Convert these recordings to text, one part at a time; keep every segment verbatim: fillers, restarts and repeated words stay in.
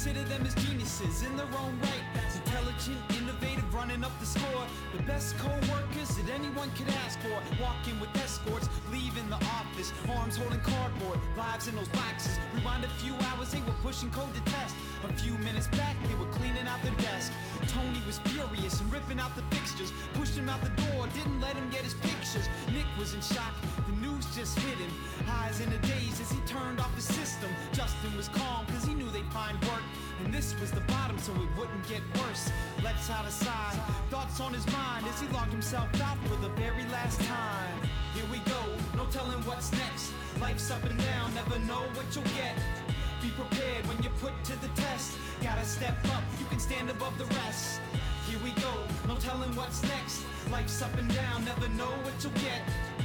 consider them as geniuses in their own right. Intelligent, innovative, running up the score. The best co-workers that anyone could ask for. Walking with escorts, leaving the office, arms holding cardboard, lives in those boxes. Rewind a few hours, they were pushing code to test. A few minutes back, they were cleaning out their desk. Tony was furious and ripping out the fixtures, pushed him out the door, didn't let him get his pictures. Nick was in shock, the news just hit him. Eyes in a daze as he turned off the system. Justin was calm, cause he knew they'd find work. And this was the bottom, so it wouldn't get worse. Let's out aside, thoughts on his mind as he logged himself out for the very last time. Here we go, no telling what's next. Life's up and down, never know what you'll get. Be prepared when you're put to the test. Gotta step up, you can stand above the rest. Here we go, no telling what's next. Life's up and down, never know what you'll get.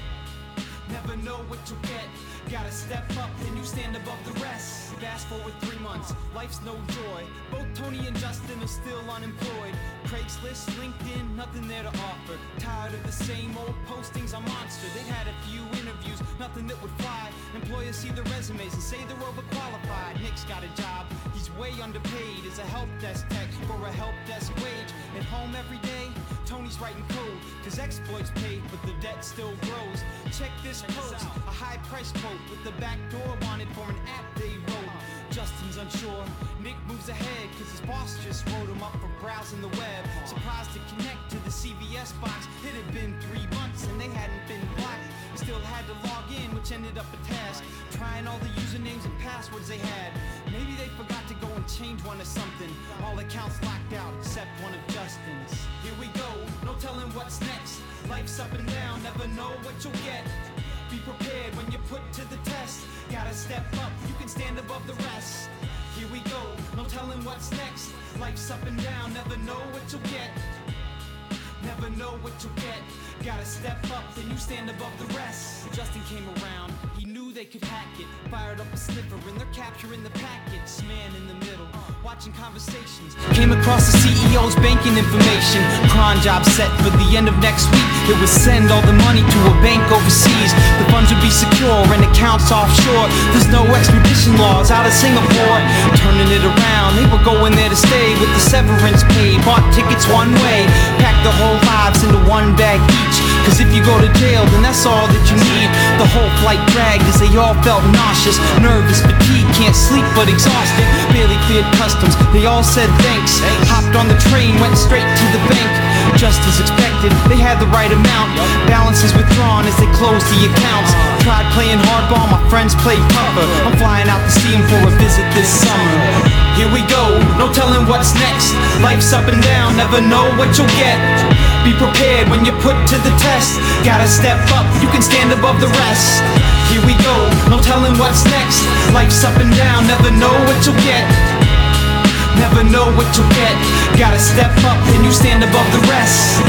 Never know what you'll get. Gotta step up, then you stand above the rest. Fast forward three months, life's no joy. Both Tony and Justin are still unemployed. Craigslist, LinkedIn, nothing there to offer. Tired of the same old postings on Monster. They had a few interviews, nothing that would fly. Employers see their resumes and say they're overqualified. Nick's got a job, he's way underpaid as a help desk tech for a help desk wage. At home every day, Tony's writing code, cause exploits paid, but the debt still grows. Check this post, a high price quote with the back door wanted for an app they wrote. Justin's unsure, Nick moves ahead, cause his boss just wrote him up for browsing the web. Surprised to connect to the C V S box, it had been three months and they hadn't been blocked. Still had to log in, which ended up a task. Trying all the usernames and passwords they had. Maybe they forgot to go and change one or something. All accounts locked out except one of Justin's. Here we go, no telling what's next. Life's up and down, never know what you'll get. Be prepared when you're put to the test. Gotta step up, you can stand above the rest. Here we go, no telling what's next. Life's up and down, never know what you'll get. Never know what you'll get. Gotta step up, then you stand above the rest. Justin came around, he knew they could hack it. Fired up a sniffer and they're capturing the packets. Man in the middle, watching conversations. Came across the C E O's banking information. Cron job set for the end of next week. It would send all the money to a bank overseas. The funds would be secure and accounts offshore. There's no extradition laws out of Singapore. Turning it around, they were going there to stay with the severance paid. Bought tickets one way, packed the whole lives into one bag each. Cause if you go to jail, then that's all that you need. The whole flight dragged as they all felt nauseous, nervous, fatigued, can't sleep but exhausted. Barely cleared customs, they all said thanks. Hopped on the train, went straight to the bank. Just as expected, they had the right amount. Balances withdrawn as they closed the accounts. Tried playing hardball, my friends played tougher. I'm flying out to see them for a visit this summer. Here we go, no telling what's next. Life's up and down, never know what you'll get. Be prepared when you're put to the test. Gotta step up, you can stand above the rest. Here we go, no telling what's next. Life's up and down, never know what you'll get. Never know what you'll get. Gotta step up, then you stand above the rest.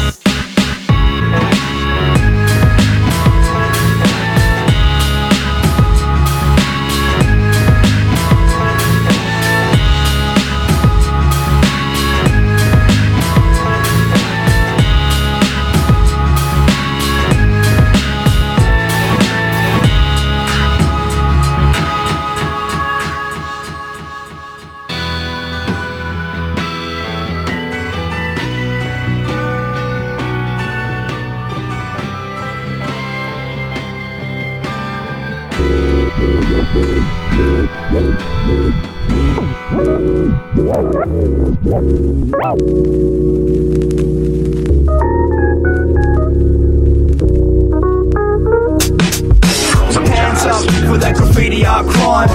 Hands up for that graffiti art crime.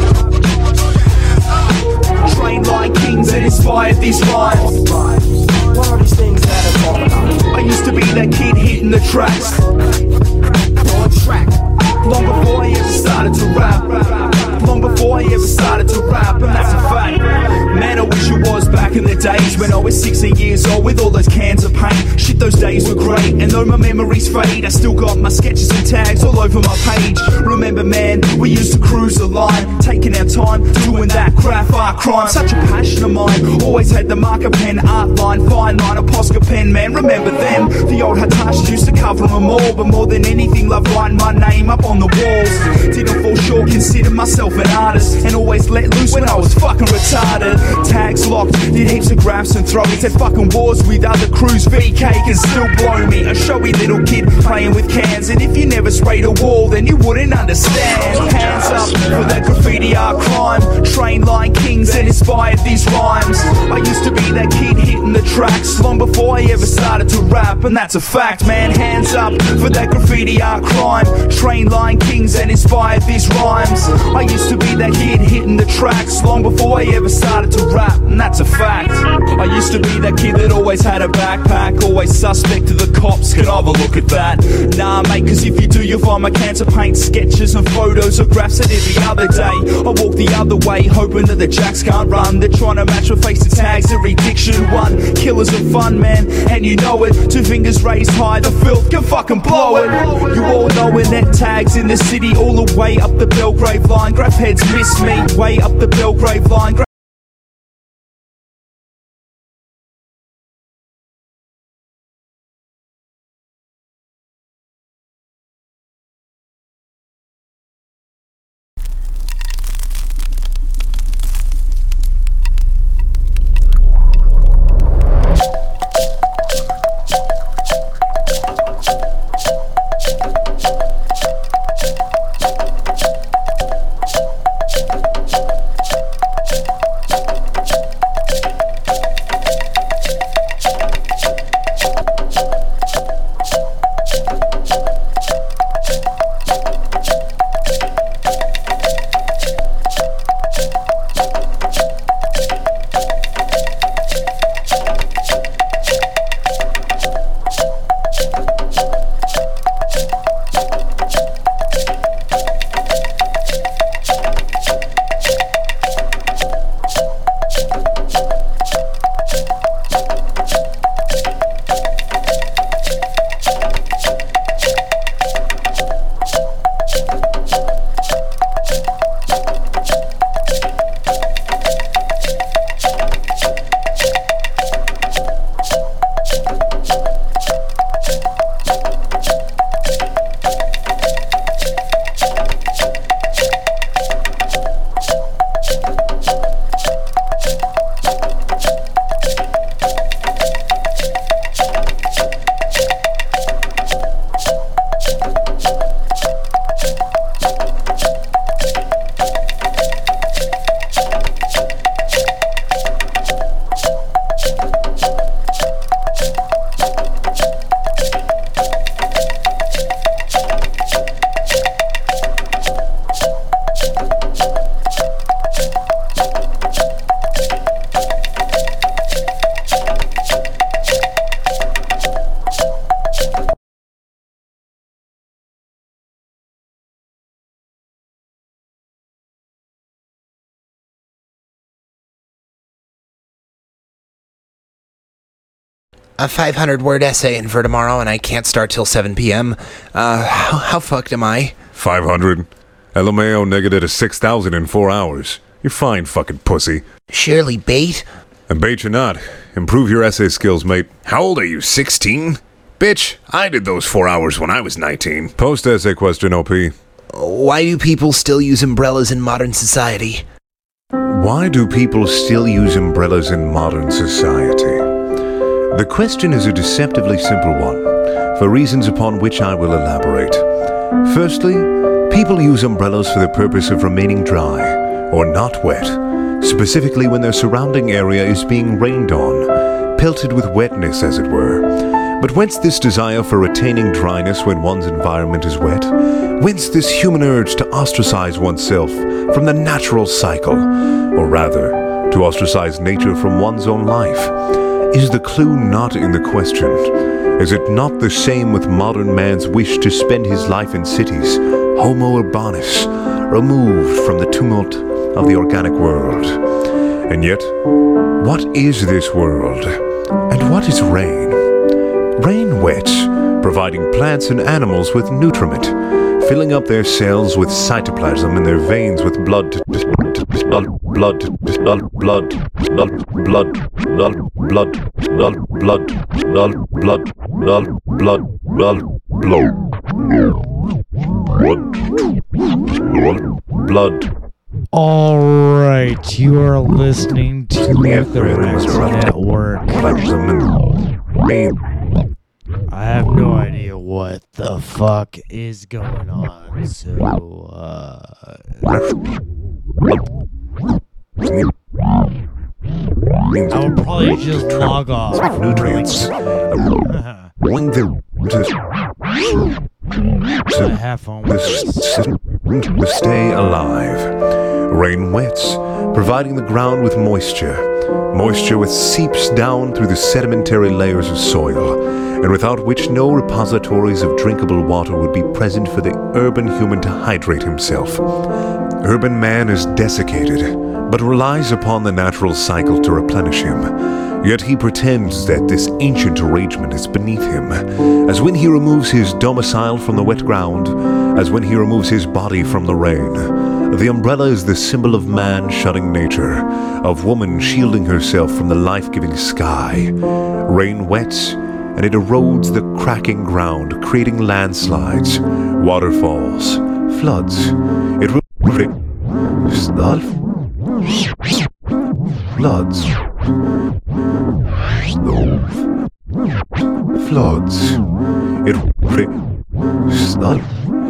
Trained like kings that inspired these rhymes. What are these things that I talk about? I used to be that kid hitting the tracks. On track. Long before I ever started to rap. Long before I ever started to rap. And that's a fact. Man, I wish it was back in the days when I was sixteen years old with all those cans of paint. Shit, those days were great, and though my memories fade, I still got my sketches and tags all over my page. Remember, man, we used to cruise the line, taking our time, doing that craft art crime. Such a passion of mine, always had the marker pen, art line, fine line, a Posca pen, man. Remember them? The old Hitachi used to cover them all, but more than anything, loved writing my name up on the walls. Didn't fall short, considered myself an artist, and always let loose when I was fucking retarded. Tags locked, did heaps of graphs and throwies, had fucking wars with other crews. V K can still blow me, a showy little kid playing with cans, and if you never sprayed a wall, then you wouldn't understand. Hands up for that graffiti art crime, train line kings and inspired these rhymes. I used to be that kid hitting the tracks long before I ever started to rap, and that's a fact, man. Hands up for that graffiti art crime, train line kings and inspired these rhymes. I used to be that kid hitting the tracks long before I ever started to rap, and that's a fact. I used to be that kid that always had a backpack, always suspect to the cops, can I have a look at that? Nah mate, cause if you do you'll find my cans of paint, sketches and photos of graphs I did the other day. I walk the other way, hoping that the jacks can't run. They're trying to match my face to tags, every diction one. Killers are fun, man, and you know it. Two fingers raised high, the filth can fucking blow it. You all know when that tags in the city, all the way up the Belgrave line. Graph heads miss me, way up the Belgrave line. A five hundred word essay in for tomorrow, and I can't start till seven p.m. Uh, how, how fucked am I? five hundred? L M A O negated a six thousand in four hours. You're fine, fucking pussy. Surely bait? And bait you not. Improve your essay skills, mate. How old are you, sixteen? Bitch, I did those four hours when I was nineteen. Post-essay question, O P. Why do people still use umbrellas in modern society? Why do people still use umbrellas in modern society? The question is a deceptively simple one, for reasons upon which I will elaborate. Firstly, people use umbrellas for the purpose of remaining dry, or not wet, specifically when their surrounding area is being rained on, pelted with wetness as it were. But whence this desire for retaining dryness when one's environment is wet? Whence this human urge to ostracize oneself from the natural cycle, or rather, to ostracize nature from one's own life? Is the clue not in the question? Is it not the same with modern man's wish to spend his life in cities, homo urbanus, removed from the tumult of the organic world? And yet, What is this world? And what is rain? Rain wets, providing plants and animals with nutriment, filling up their cells with cytoplasm and their veins with blood, blood, blood, blood, blood, blood, blood, blood, blood, blood, blood, blood, blood, blood, blood, blood, blood, blood. All right, you are listening to the Rex Network. I have no idea what the fuck is going on, so, uh... I would probably just log off. Nutrients. I have fun with this. To stay alive. Rain wets, providing the ground with moisture. Moisture which seeps down through the sedimentary layers of soil, and without which no repositories of drinkable water would be present for the urban human to hydrate himself. Urban man is desiccated, but relies upon the natural cycle to replenish him. Yet he pretends that this ancient arrangement is beneath him, as when he removes his domicile from the wet ground, as when he removes his body from the rain. The umbrella is the symbol of man shunning nature, of woman shielding herself from the life-giving sky. Rain wets, and it erodes the cracking ground, creating landslides, waterfalls, floods. It will floods. Floods. It flood.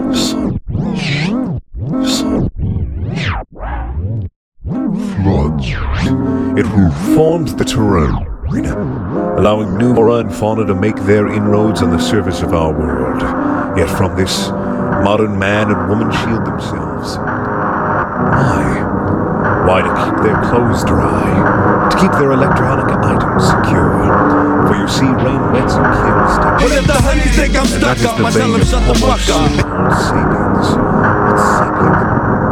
Floods. It reforms the terrain, allowing new flora and fauna to make their inroads on the surface of our world. Yet from this, modern man and woman shield themselves. Why? Why? To keep their clothes dry, to keep their electronic items secure. For you see, rain wets and kills. But if the honeys think I'm stuck up, I tell them shut the fuck up. Sapiens. What's sapient?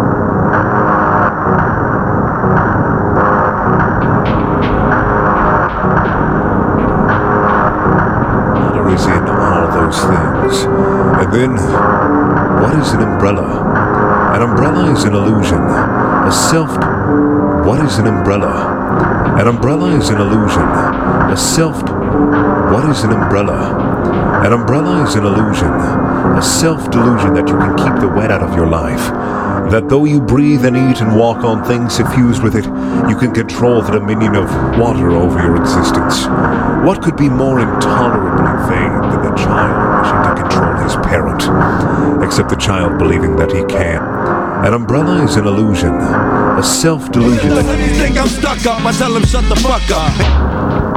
Water is in all those things. And then, what is an umbrella? An umbrella is an illusion. A self... What is an umbrella? An umbrella is an illusion. A self... What is an umbrella? An umbrella is an illusion. A self-delusion that you can keep the wet out of your life. That though you breathe and eat and walk on things suffused with it, you can control the dominion of water over your existence. What could be more intolerably vain than the child wishing to control his parent? Except the child believing that he can. An umbrella is an illusion, a self-delusion. The honeys think I'm stuck up, I tell them shut the fuck up.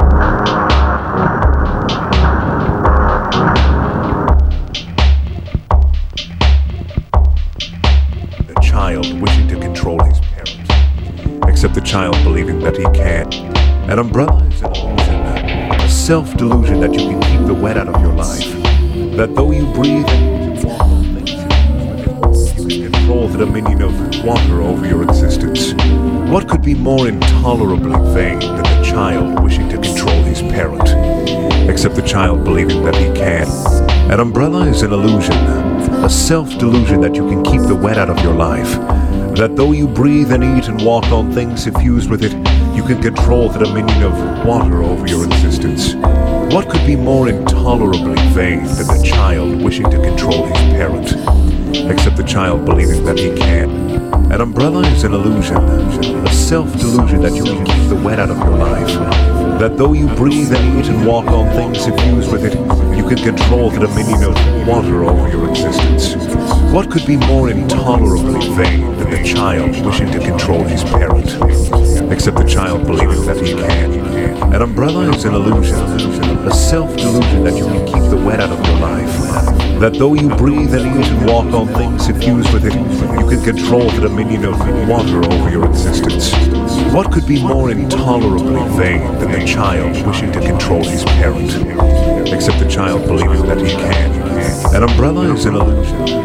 A child wishing to control his parent, except the child believing that he can. An umbrella is an illusion, a self-delusion that you can keep the wet out of your life. That though you breathe and walk on things, you can control the dominion of water over your existence. What could be more intolerably vain than the child wishing to control his parent, except the child believing that he can? An umbrella is an illusion, a self-delusion that you can keep the wet out of your life. That though you breathe and eat and walk on things suffused with it, you can control the dominion of water over your existence. What could be more intolerably vain than the child wishing to control his parent, except the child believing that he can? An umbrella is an illusion, a self-delusion that you can keep the wet out of your life. That though you breathe and eat and walk on things suffused with it, you can control the dominion of water over your existence. What could be more intolerably vain than the child wishing to control his parent, except the child believing that he can? An umbrella is an illusion, a self-delusion that you can keep the wet out of your life. That though you breathe and eat and walk on things suffused with it, you can control the dominion of water over your existence. What could be more intolerably vain than the child wishing to control his parent, except the child believing that he can? An umbrella is an illusion,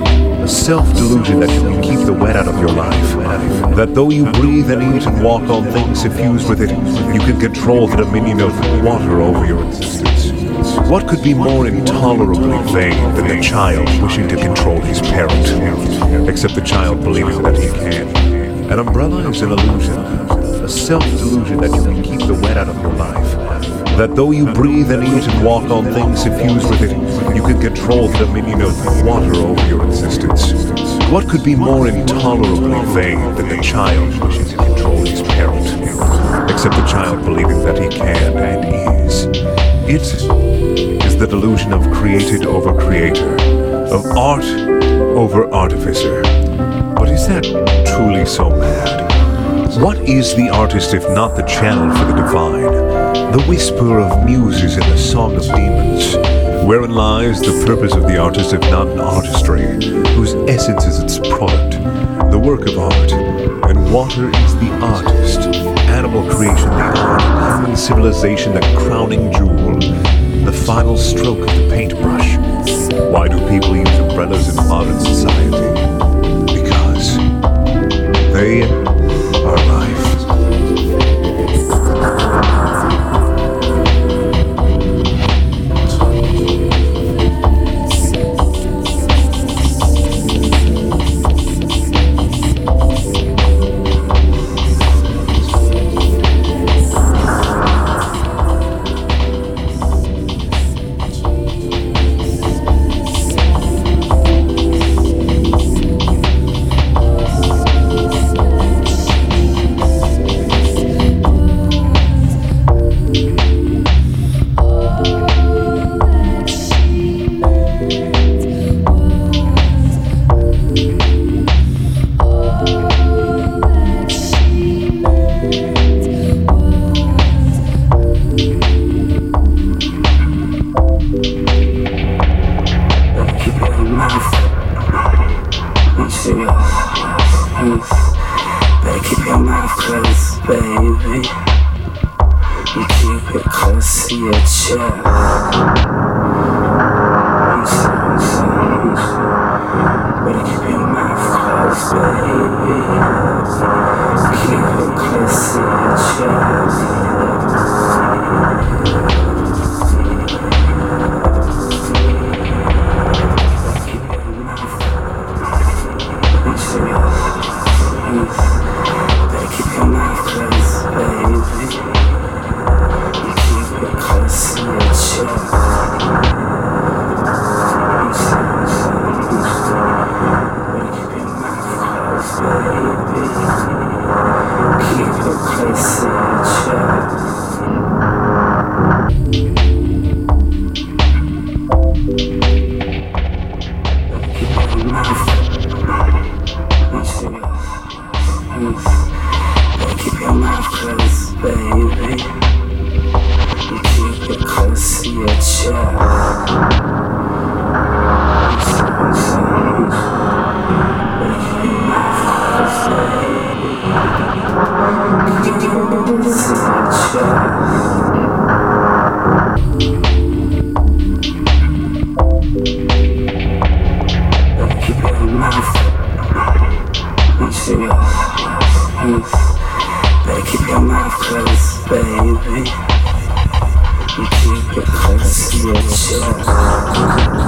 A self-delusion that you can keep the wet out of your life. That though you breathe and eat and walk on things suffused with it, you can control the dominion of water over your existence. What could be more intolerably vain than the child wishing to control his parent, except the child believing that he can? An umbrella is an illusion, a self-delusion that you can keep the wet out of your life. That though you breathe and eat and walk on things suffused with it, you can control the dominion of water over your existence. What could be more intolerably vain than the child wishing to control his parent, except the child believing that he can and is? It is the delusion of created over creator, of art over artificer. But is that truly so mad? What is the artist if not the channel for the divine? The whisper of muses in the song of demons? Wherein lies the purpose of the artist if not an artistry, whose essence is its product, the work of art? And water is the artist, animal creation the art, human civilization the crowning jewel, the final stroke of the paintbrush. Why do people use umbrellas in modern society? Because they are life. Better keep your mouth closed, baby. You keep it close to your chest. Better keep your mouth closed, baby. Keep it close to your chest. Better keep your mouth closed, baby. You keep it close to your chest. Better keep your mouth closed, baby. Keep it close to your chest. Better keep your mouth. Better keep your mouth closed, baby. You keep it close to your chest. Better keep your mouth closed, baby. Keep it close to your chest. Better keep your mouth. Better keep your mouth closed, baby. You keep it close to your chest.